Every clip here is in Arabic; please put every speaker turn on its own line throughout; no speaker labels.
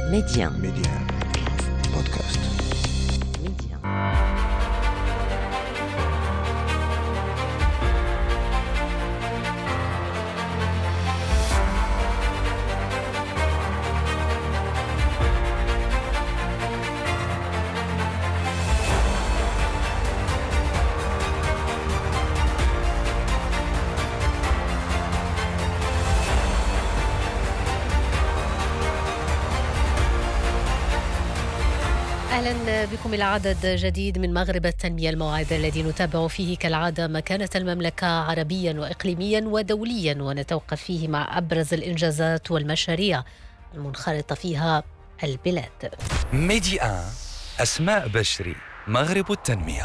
ميديان بودكاست.
أهلا بكم إلى عدد جديد من مغرب التنمية، الموعد الذي نتابع فيه كالعادة مكانة المملكة عربيا وإقليميا ودوليا، ونتوقف فيه مع أبرز الإنجازات والمشاريع المنخرطة فيها البلاد.
ميدي آن، أسماء بشري، مغرب التنمية.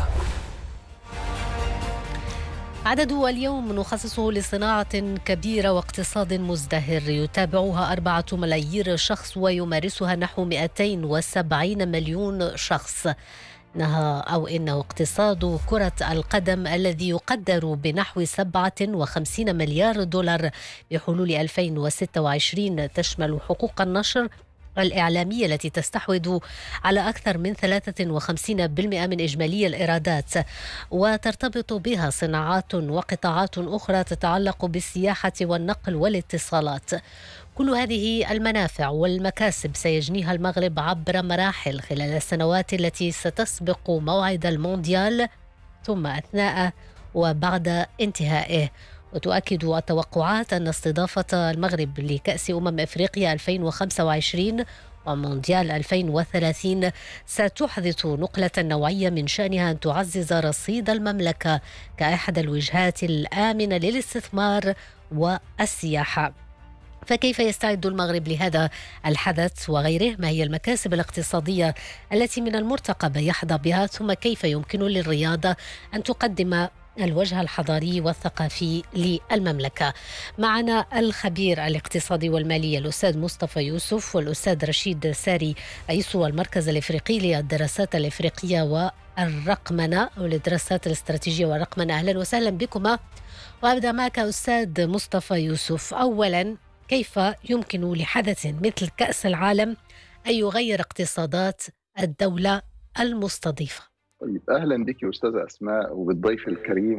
عدد اليوم نخصصه لصناعة كبيرة واقتصاد مزدهر يتابعها 4 ملايير شخص ويمارسها نحو 270 مليون شخص. إنه اقتصاد كرة القدم الذي يقدر بنحو 57 مليار دولار بحلول 2026، تشمل حقوق النشر الإعلامية التي تستحوذ على أكثر من 53% من إجمالي الإيرادات، وترتبط بها صناعات وقطاعات أخرى تتعلق بالسياحة والنقل والاتصالات. كل هذه المنافع والمكاسب سيجنيها المغرب عبر مراحل خلال السنوات التي ستسبق موعد المونديال، ثم أثناء وبعد انتهائه. وتؤكد التوقعات أن استضافة المغرب لكأس أفريقيا 2025 ومونديال 2030 ستحدث نقلة نوعية من شأنها أن تعزز رصيد المملكة كأحد الوجهات الآمنة للاستثمار والسياحة. فكيف يستعد المغرب لهذا الحدث وغيره؟ ما هي المكاسب الاقتصادية التي من المرتقب يحظى بها؟ ثم كيف يمكن للرياضة أن تقدم الوجه الحضاري والثقافي للمملكة؟ معنا الخبير الاقتصادي والمالي الأستاذ مصطفى يوسف والأستاذ رشيد ساري، رئيس المركز الإفريقي للدراسات الإفريقية والرقمنة والدراسات الاستراتيجية والرقمنة. أهلا وسهلا بكما، وأبدأ معك أستاذ مصطفى يوسف. أولا، كيف يمكن لحدث مثل كأس العالم أن يغير اقتصادات الدولة المستضيفة؟
طيب، أهلا بك أستاذة أسماء وبالضيف الكريم.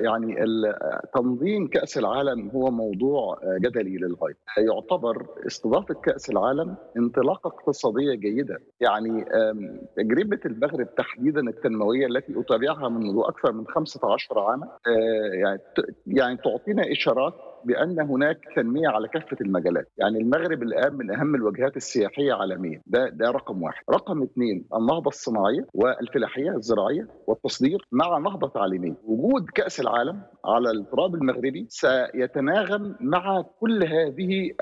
تنظيم كأس العالم هو موضوع جدلي للغاية. يعتبر استضافة كأس العالم انطلاقة اقتصادية جيدة. تجربة المغرب تحديدا التنموية التي أتابعها منذ أكثر من 15 عاما تعطينا إشارات بأن هناك تنمية على كافة المجالات. المغرب الآن من أهم الوجهات السياحية عالميا، ده رقم واحد. رقم 2، النهضة الصناعية والفلاحية الزراعية والتصدير مع نهضة تعليمية. وجود كأس العالم على التراب المغربي سيتناغم مع كل هذه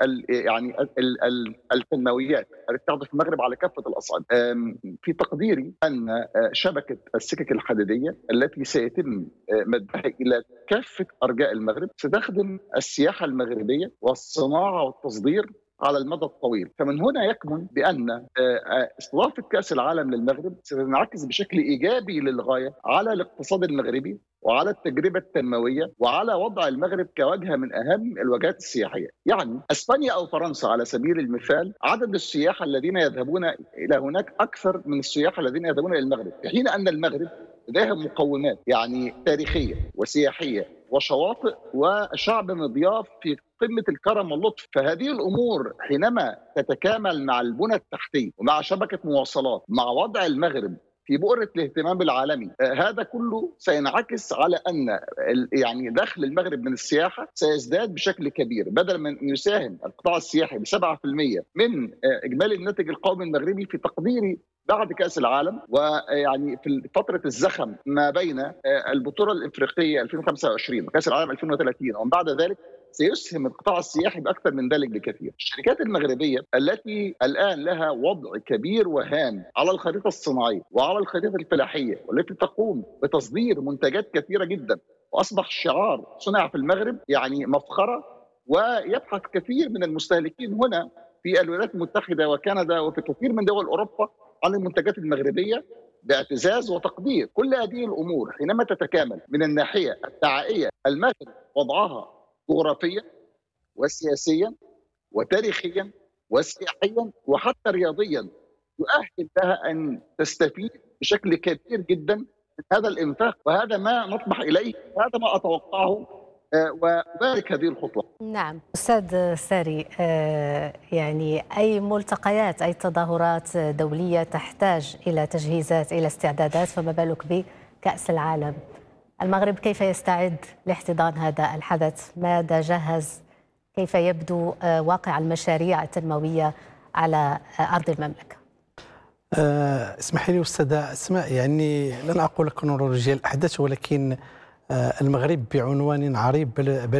التنمويات التي تحدث في المغرب على كافة الأصعدة. في تقديري أن شبكة السكك الحديدية التي سيتم مدها إلى كافة أرجاء المغرب ستخدم السياحة المغربية والصناعة والتصدير على المدى الطويل. فمن هنا يكمن بأن استضافة كأس العالم للمغرب ستنعكس بشكل إيجابي للغاية على الاقتصاد المغربي وعلى التجربة التنموية وعلى وضع المغرب كوجهة من أهم الوجهات السياحية. أسبانيا أو فرنسا على سبيل المثال، عدد السياح الذين يذهبون إلى هناك أكثر من السياح الذين يذهبون إلى المغرب، في حين أن المغرب لديها مقومات تاريخية وسياحية وشواطئ وشعب مضياف في قمة الكرم واللطف. فهذه الأمور حينما تتكامل مع البنى التحتية ومع شبكة مواصلات مع وضع المغرب في بؤرة الاهتمام العالمي، هذا كله سينعكس على أن دخل المغرب من السياحة سيزداد بشكل كبير. بدل من يساهم القطاع السياحي ب7% من إجمالي الناتج القومي المغربي، في تقديري بعد كأس العالم في فترة الزخم ما بين البطولة الإفريقية 2025 وكأس العالم 2030 ومن بعد ذلك، سيسهم القطاع السياحي بأكثر من ذلك بكثير. الشركات المغربية التي الآن لها وضع كبير وهام على الخريطة الصناعية وعلى الخريطة الفلاحية، والتي تقوم بتصدير منتجات كثيرة جدا، وأصبح شعار صنع في المغرب مفخرة، ويبحث كثير من المستهلكين هنا في الولايات المتحدة وكندا وفي كثير من دول أوروبا عن المنتجات المغربية باعتزاز وتقدير. كل هذه الأمور حينما تتكامل من الناحية الدعائية، المغرب وضعها جغرافيا وسياسيا وتاريخيا وسياحيا وحتى رياضيا يؤهل لها ان تستفيد بشكل كبير جدا من هذا الانفاق، وهذا ما نطمح اليه وهذا ما اتوقعه، وأبارك هذه الخطوة.
نعم أستاذ ساري، يعني أي ملتقيات أي تظاهرات دولية تحتاج إلى تجهيزات إلى استعدادات، فما بالك بكأس العالم. المغرب كيف يستعد لاحتضان هذا الحدث؟ ماذا جهز؟ كيف يبدو واقع المشاريع التنموية على أرض المملكة؟
اسمحي لي أستاذة أسماء، يعني لن أقول كرونولوجيا الأحداث، ولكن المغرب بعنوان عريض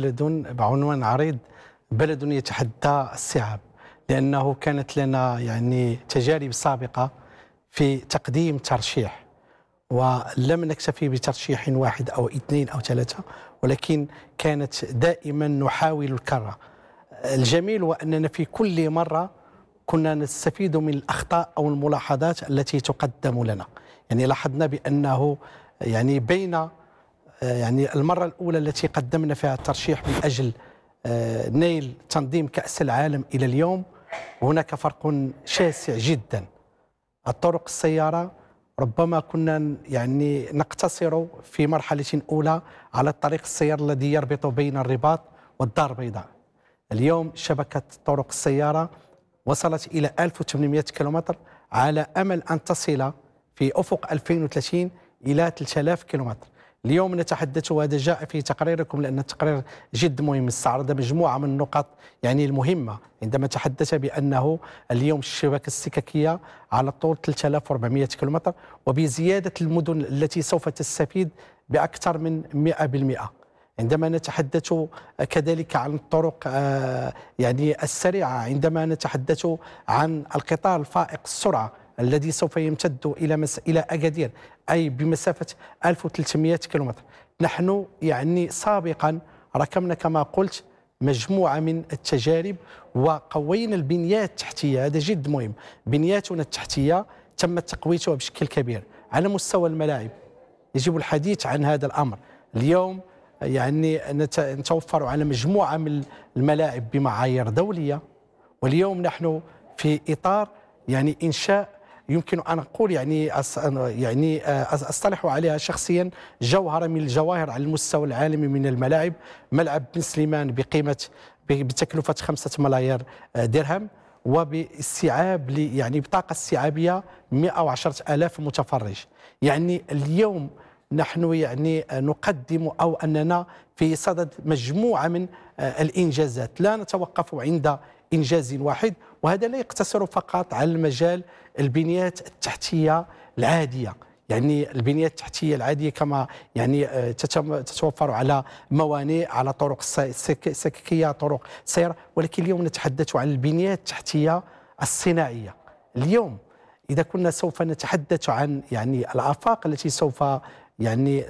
بلد يتحدى الصعاب، لأنه كانت لنا يعني تجارب سابقة في تقديم ترشيح، ولم نكتفي بترشيح واحد أو اثنين أو ثلاثة، ولكن كانت دائما نحاول الكرة. الجميل وأننا في كل مرة كنا نستفيد من الأخطاء أو الملاحظات التي تقدم لنا. يعني لاحظنا بأنه يعني بين يعني المرة الأولى التي قدمنا فيها الترشيح من أجل نيل تنظيم كأس العالم إلى اليوم، هناك فرق شاسع جدا. الطرق السيارة ربما كنا يعني نقتصر في مرحلة أولى على الطريق السيار الذي يربط بين الرباط والدار البيضاء. اليوم شبكة طرق السيارة وصلت إلى 1800 كيلومتر، على أمل أن تصل في أفق 2030 إلى 3000 كيلومتر. اليوم نتحدث، وهذا جاء في تقريركم لأن التقرير جد مهم، استعرض مجموعة من النقط يعني المهمة، عندما تحدث بأنه اليوم الشبكة السككية على طول 3400 كيلومتر، وبزيادة المدن التي سوف تستفيد بأكثر من 100%. عندما نتحدث كذلك عن الطرق يعني السريعة، عندما نتحدث عن القطار الفائق السرعة الذي سوف يمتد إلى أكادير، أي بمسافة 1300 كيلومتر. نحن يعني سابقا ركبنا كما قلت مجموعة من التجارب وقوينا البنيات التحتية، هذا جد مهم. بنياتنا التحتية تم تقويتها بشكل كبير. على مستوى الملاعب يجب الحديث عن هذا الأمر. اليوم يعني نتوفر على مجموعة من الملاعب بمعايير دولية، واليوم نحن في إطار يعني إنشاء يمكن أن أقول يعني أصطلح عليها شخصيا جوهرة من الجواهر على المستوى العالمي من الملاعب. ملعب بن سليمان بتكلفة 5 ملايير درهم، وباستيعاب يعني بطاقة استيعابية 110,000 متفرج. يعني اليوم نحن يعني نقدم أو أننا في صدد مجموعة من الإنجازات، لا نتوقف عند إنجاز واحد، وهذا لا يقتصر فقط على المجال البنيات التحتية العادية. يعني البنيات التحتية العادية كما يعني تتوفر على موانئ، على طرق سككية، طرق سير، ولكن اليوم نتحدث عن البنيات التحتية الصناعية. اليوم إذا كنا سوف نتحدث عن يعني الآفاق التي سوف يعني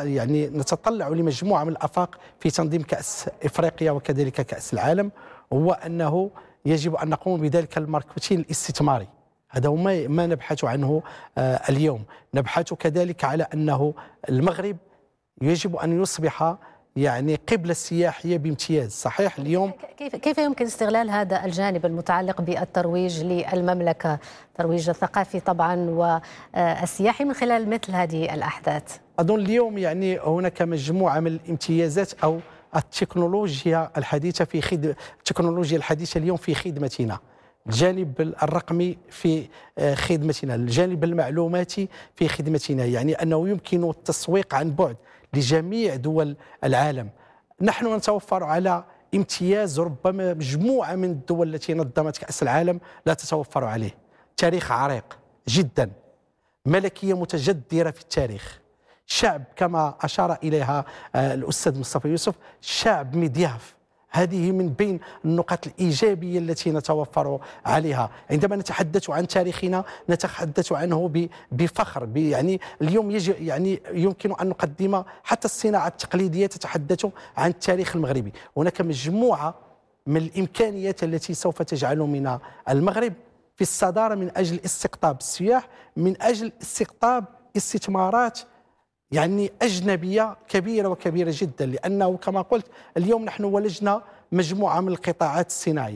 نتطلع لمجموعة من الآفاق في تنظيم كأس إفريقيا وكذلك كأس العالم، هو أنه يجب أن نقوم بذلك الماركتين الاستثماري. هذا هو ما نبحث عنه اليوم. نبحث كذلك على أنه المغرب يجب أن يصبح يعني قبلة سياحية بامتياز. صحيح اليوم
كيف يمكن استغلال هذا الجانب المتعلق بالترويج للمملكة، الترويج الثقافي طبعا والسياحي، من خلال مثل هذه الأحداث؟
أظن اليوم يعني هناك مجموعة من الامتيازات أو التكنولوجيا الحديثة التكنولوجيا الحديثة اليوم في خدمتنا. الجانب الرقمي في خدمتنا، الجانب المعلوماتي في خدمتنا، يعني أنه يمكن التسويق عن بعد لجميع دول العالم. نحن نتوفر على امتياز ربما مجموعة من الدول التي نظمت كأس العالم لا تتوفر عليه. تاريخ عريق جدا، ملكية متجدرة في التاريخ، شعب كما أشار إليها الأستاذ مصطفى يوسف، شعب مضياف. هذه من بين النقاط الإيجابية التي نتوفر عليها. عندما نتحدث عن تاريخنا نتحدث عنه بفخر. يعني اليوم يعني يمكن أن نقدم حتى الصناعة التقليدية تتحدث عن التاريخ المغربي. هناك مجموعة من الإمكانيات التي سوف تجعل من المغرب في الصدارة من أجل استقطاب السياح، من أجل استقطاب استثمارات يعني أجنبية كبيرة وكبيرة جدا. لأنه كما قلت اليوم نحن ولجنا مجموعة من القطاعات الصناعية.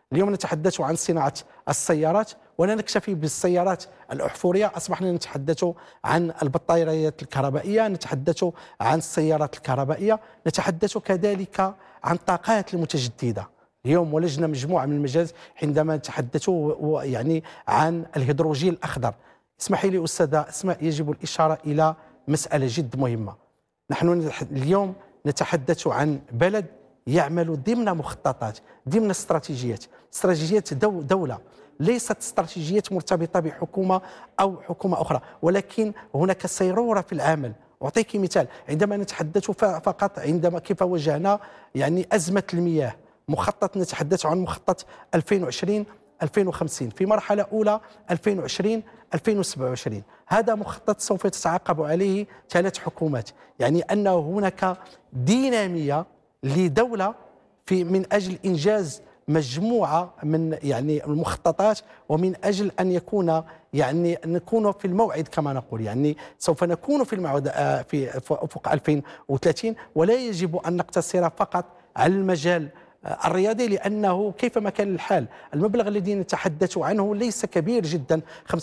اليوم نتحدث عن صناعة السيارات، ولا نكتفي بالسيارات الأحفورية، أصبحنا نتحدث عن البطاريات الكهربائية، نتحدث عن السيارات الكهربائية، نتحدث كذلك عن الطاقات المتجددة. اليوم ولجنا مجموعة من المجالات عندما نتحدث يعني عن الهيدروجين الأخضر. اسمحي لي أستاذة أسماء، يجب الإشارة إلى مسألة جد مهمة. نحن اليوم نتحدث عن بلد يعمل ضمن مخططات، ضمن استراتيجيات دولة، ليست استراتيجيات مرتبطة بحكومة أو حكومة أخرى، ولكن هناك سيرورة في العمل. أعطيك مثال، عندما نتحدث فقط عندما كيف واجهنا يعني أزمة المياه، مخطط نتحدث عن مخطط 2020 2050 في مرحلة أولى 2020 2027. هذا مخطط سوف تتعاقب عليه 3 حكومات، يعني أن هناك دينامية لدولة من أجل إنجاز مجموعة من يعني المخططات، ومن أجل أن يكون يعني نكون في الموعد كما نقول، يعني سوف نكون في الموعد في أفق 2030، ولا يجب أن نقتصر فقط على المجال الرياضي، لأنه كيفما كان الحال المبلغ الذي نتحدث عنه ليس كبير جدا.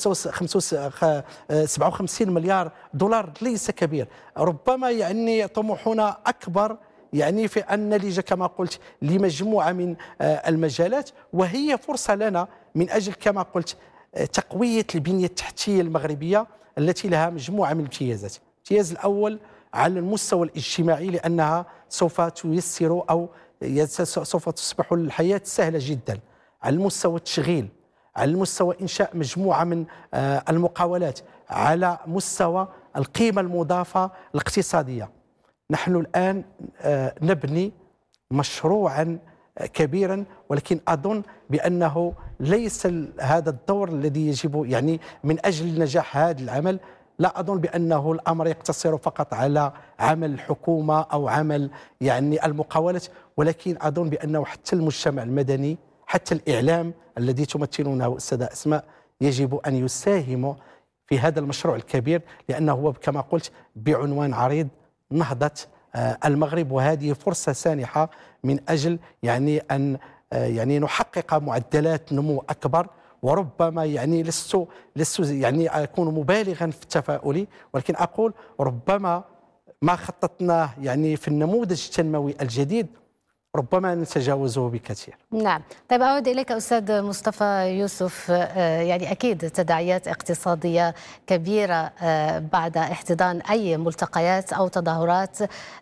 57 مليار دولار ليس كبير. ربما يعني طموحنا أكبر، يعني في أن نلج كما قلت لمجموعة من المجالات، وهي فرصة لنا من أجل كما قلت تقوية البنية التحتية المغربية التي لها مجموعة من الامتيازات. الامتياز الأول على المستوى الاجتماعي، لأنها سوف تيسر أو سوف تصبح الحياة سهلة جدا. على المستوى التشغيل، على المستوى إنشاء مجموعة من المقاولات، على مستوى القيمة المضافة الاقتصادية. نحن الآن نبني مشروعا كبيرا، ولكن أظن بأنه ليس هذا الدور الذي يجب يعني من أجل نجاح هذا العمل. لا أظن بأنه الأمر يقتصر فقط على عمل الحكومة أو عمل يعني المقاولات، ولكن أظن بأنه حتى المجتمع المدني، حتى الإعلام الذي تمثلونه أستاذة أسماء، يجب أن يساهم في هذا المشروع الكبير، لأنه هو كما قلت بعنوان عريض نهضة المغرب، وهذه فرصة سانحة من أجل يعني أن يعني نحقق معدلات نمو أكبر. وربما يعني لست يعني أكون مبالغا في التفاؤل، ولكن أقول ربما ما خططناه يعني في النموذج التنموي الجديد ربما نتجاوزه بكثير.
نعم. طيب أعود إليك أستاذ مصطفى يوسف. يعني أكيد تداعيات اقتصادية كبيرة بعد احتضان أي ملتقيات أو تظاهرات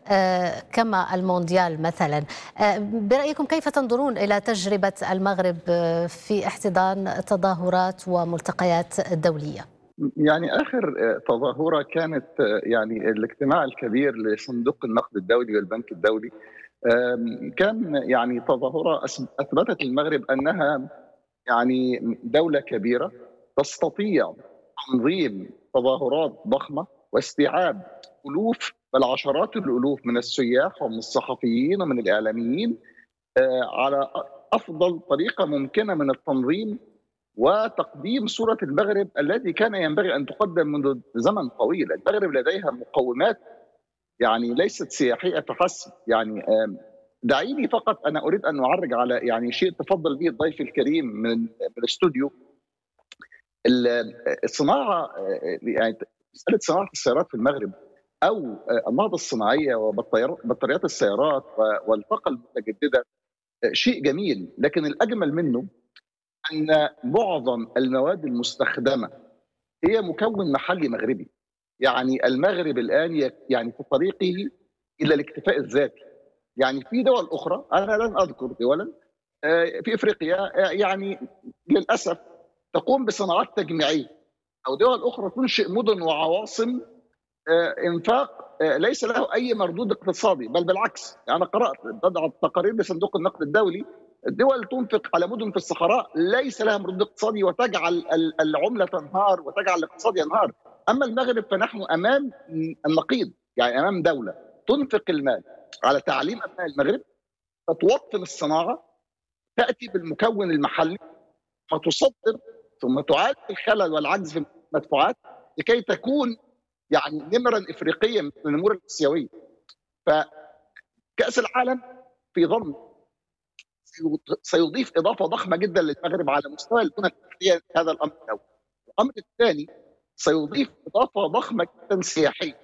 كما المونديال مثلا. برأيكم كيف تنظرون إلى تجربة المغرب في احتضان تظاهرات وملتقيات دولية؟
يعني آخر تظاهرة كانت يعني الاجتماع الكبير لصندوق النقد الدولي والبنك الدولي. كان يعني تظاهرة أثبتت المغرب أنها يعني دولة كبيرة تستطيع تنظيم تظاهرات ضخمة واستيعاب ألوف بل عشرات الألوف من السياح ومن الصحفيين ومن الإعلاميين على أفضل طريقة ممكنة من التنظيم وتقديم صورة المغرب التي كان ينبغي أن تقدم منذ زمن طويل. المغرب لديها مقومات يعني ليست سياحية فحسب. يعني دعيني فقط أنا أريد أن أعرج على يعني شيء تفضل به الضيف الكريم من الاستوديو. الصناعة، يعني مسألة صناعة السيارات في المغرب أو النهضة الصناعية وبطاريات السيارات والطاقة المتجددة شيء جميل، لكن الأجمل منه أن معظم المواد المستخدمة هي مكون محلي مغربي. يعني المغرب الآن يعني في طريقه إلى الاكتفاء الذاتي. يعني في دول أخرى، أنا لن أذكر دولا في إفريقيا يعني للأسف تقوم بصناعات تجميعية، أو دول أخرى تنشئ مدن وعواصم إنفاق ليس له أي مردود اقتصادي، بل بالعكس. يعني أنا قرأت تقارير لصندوق النقد الدولي، الدول تنفق على مدن في الصحراء ليس لها مردود اقتصادي وتجعل العملة تنهار وتجعل الاقتصاد ينهار. أما المغرب فنحن أمام النقيض، يعني أمام دولة تنفق المال على تعليم أبناء المغرب، فتوطن الصناعة، تأتي بالمكون المحلي وتصدر، ثم تعالج الخلل والعجز في المدفوعات لكي تكون يعني نمرا إفريقيا من النمور الآسيوية. فكأس العالم في ضمن سيضيف اضافه ضخمه جدا للمغرب على مستوى البنى التحتيه. هذا الامر الاول. الامر الثاني، سيضيف اضافه ضخمه جدا سياحيه،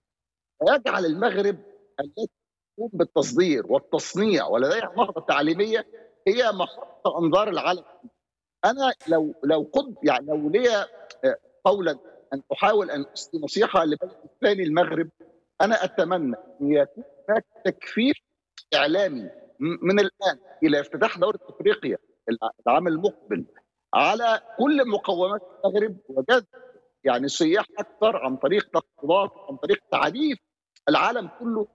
ويجعل المغرب التي تقوم بالتصدير والتصنيع ولديها نهضه تعليميه هي محط انظار العالم. انا لو كنت يعني لو لي قولا ان احاول ان اسدي نصيحه لبلد الثاني المغرب، انا اتمنى ان يكون هناك تكثيف اعلامي من الان الى افتتاح دوره افريقيا العام المقبل على كل مقومات المغرب، وجذب يعني سياح اكثر عن طريق تخفيضات، عن طريق تعريف العالم كله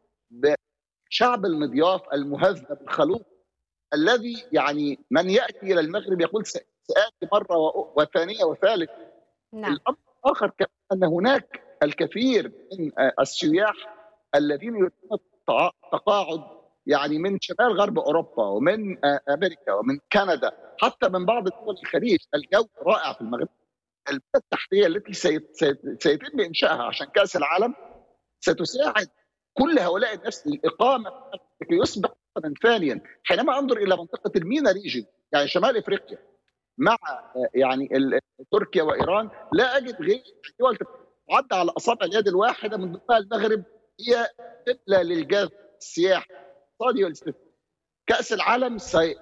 بشعب المضياف المهذب الخلوق الذي يعني من ياتي الى المغرب يقول سآتي مره وثانيه وثالث.
نعم.
الامر الاخر ان هناك الكثير من السياح الذين يريدون التقاعد يعني من شمال غرب اوروبا ومن امريكا ومن كندا، حتى من بعض دول الخليج. الجو رائع في المغرب. البنى التحتيه التي سيتم انشائها عشان كاس العالم ستساعد كل هؤلاء الناس للاقامه لكي يصبح وطنا ثانيا. حينما انظر الى منطقه المينا ريجن يعني شمال افريقيا مع يعني تركيا وايران، لا اجد غير دول تعد على اصابع اليد الواحده، من ضمنها المغرب، هي قبله للجذب السياحي الاقتصادي والاستثماري. كاس العالم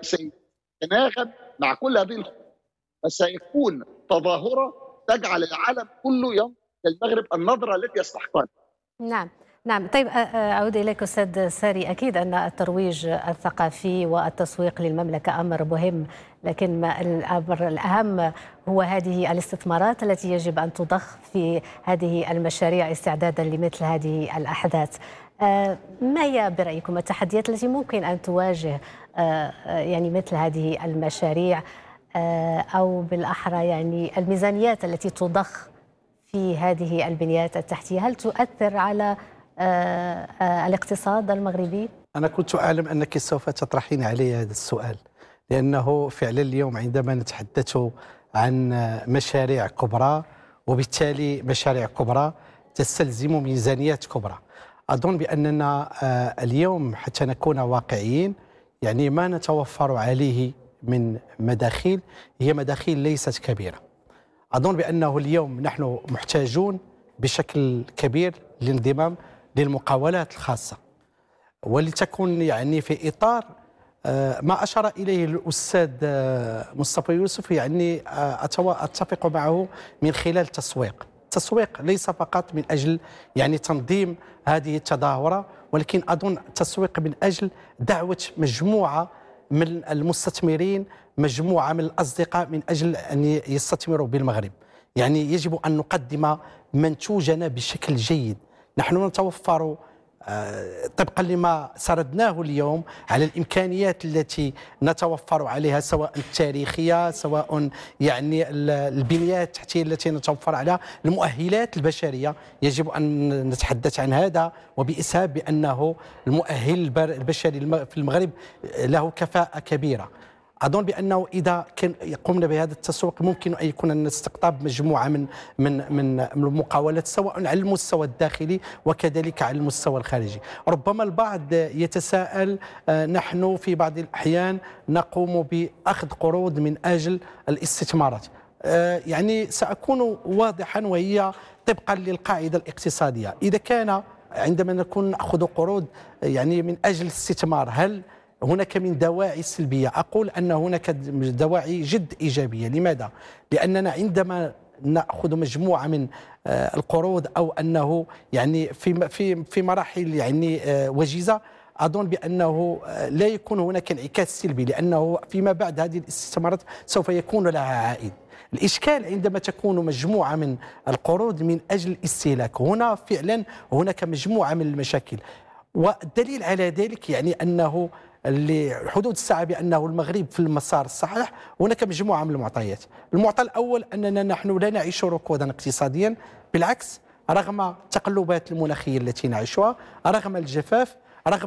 سيتناغم مع كل هذه الخطوات، وسيكون تظاهره تجعل العالم كله ينظر للمغرب النظره التي يستحقها.
نعم. نعم. طيب، أعود إليك أستاذ ساري. أكيد أن الترويج الثقافي والتسويق للمملكة أمر مهم، لكن الأمر الأهم هو هذه الاستثمارات التي يجب أن تضخ في هذه المشاريع استعدادا لمثل هذه الأحداث. ما هي برأيكم التحديات التي ممكن أن تواجه يعني مثل هذه المشاريع، أو بالأحرى يعني الميزانيات التي تضخ في هذه البنيات التحتية؟ هل تؤثر على الاقتصاد المغربي؟
أنا كنت أعلم أنك سوف تطرحين علي هذا السؤال، لأنه فعلا اليوم عندما نتحدث عن مشاريع كبرى، وبالتالي مشاريع كبرى تستلزم ميزانيات كبرى. أظن بأننا اليوم حتى نكون واقعيين يعني ما نتوفر عليه من مداخيل هي مداخيل ليست كبيرة. أظن بأنه اليوم نحن محتاجون بشكل كبير للانضمام للمقاولات الخاصة، ولتكن يعني في إطار ما أشار إليه الأستاذ مصطفى يوسف، يعني أتفق معه من خلال التسويق ليس فقط من أجل يعني تنظيم هذه التظاهرة، ولكن أظن التسويق من أجل دعوة مجموعة من المستثمرين، مجموعة من الأصدقاء، من أجل أن يستثمروا بالمغرب. يعني يجب أن نقدم منتوجنا بشكل جيد. نحن نتوفر طبقا لما سردناه اليوم على الإمكانيات التي نتوفر عليها، سواء التاريخية، سواء يعني البنيات التحتية التي نتوفر عليها، المؤهلات البشرية. يجب أن نتحدث عن هذا وبإسهاب بأنه المؤهل البشري في المغرب له كفاءة كبيرة. أظن بأنه إذا قمنا بهذا التسويق ممكن أن يكون نستقطب مجموعة من المقاولات، سواء على المستوى الداخلي وكذلك على المستوى الخارجي. ربما البعض يتساءل، نحن في بعض الأحيان نقوم بأخذ قروض من أجل الاستثمارات. يعني سأكون واضحا، وهي طبقا للقاعدة الاقتصادية. إذا كان عندما نكون نأخذ قروض يعني من أجل الاستثمار، هل هناك من دواعي سلبية؟ أقول أن هناك دواعي جد إيجابية. لماذا؟ لأننا عندما نأخذ مجموعة من القروض، أو أنه يعني في مراحل يعني وجيزة، أظن بأنه لا يكون هناك انعكاس سلبي، لأنه فيما بعد هذه الاستثمارات سوف يكون لها عائد. الإشكال عندما تكون مجموعة من القروض من أجل الاستهلاك، هنا فعلا هناك مجموعة من المشاكل. والدليل على ذلك يعني أنه لحدود الساعة بأنه المغرب في المسار الصحيح. هناك مجموعة من المعطيات. المعطى الأول أننا نحن لا نعيش ركودا اقتصاديا، بالعكس، رغم التقلبات المناخية التي نعيشها، رغم الجفاف، رغم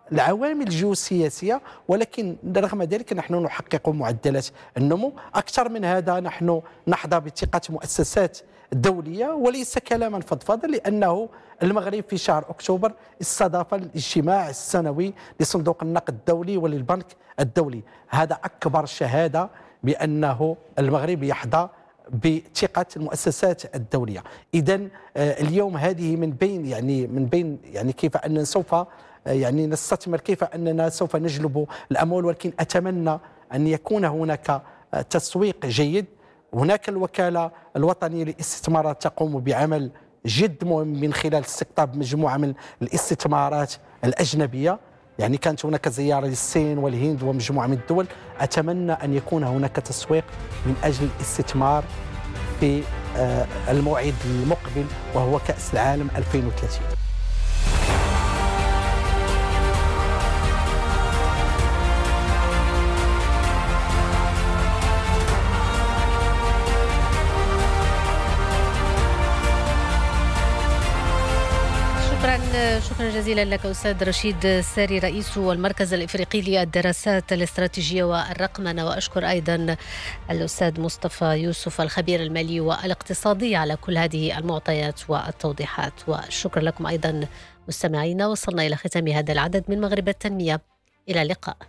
والعوامل الجيوسياسية، ولكن رغم ذلك نحن نحقق معدلات النمو. أكثر من هذا نحن نحظى بثقة مؤسسات دولية، وليس كلاما فضفاضا، لأنه المغرب في شهر أكتوبر استضاف الاجتماع السنوي لصندوق النقد الدولي وللبنك الدولي. هذا أكبر شهادة بأنه المغرب يحظى بثقة المؤسسات الدولية. إذا اليوم هذه من بين كيف أننا سوف نستثمر، كيف أننا سوف نجلب الأموال، ولكن أتمنى أن يكون هناك تسويق جيد. هناك الوكالة الوطنية للاستثمارات تقوم بعمل جد مهم من خلال استقطاب مجموعة من الاستثمارات الأجنبية. كانت هناك زيارة للصين والهند ومجموعة من الدول. أتمنى أن يكون هناك تسويق من أجل الاستثمار في الموعد المقبل، وهو كأس العالم 2030.
شكرا جزيلا لك أستاذ رشيد ساري، رئيس المركز الإفريقي للدراسات الاستراتيجية والرقمنة، وأشكر أيضا الأستاذ مصطفى يوسف الخبير المالي والاقتصادي على كل هذه المعطيات والتوضيحات. والشكر لكم أيضا مستمعينا. وصلنا إلى ختام هذا العدد من مغرب التنمية. إلى اللقاء.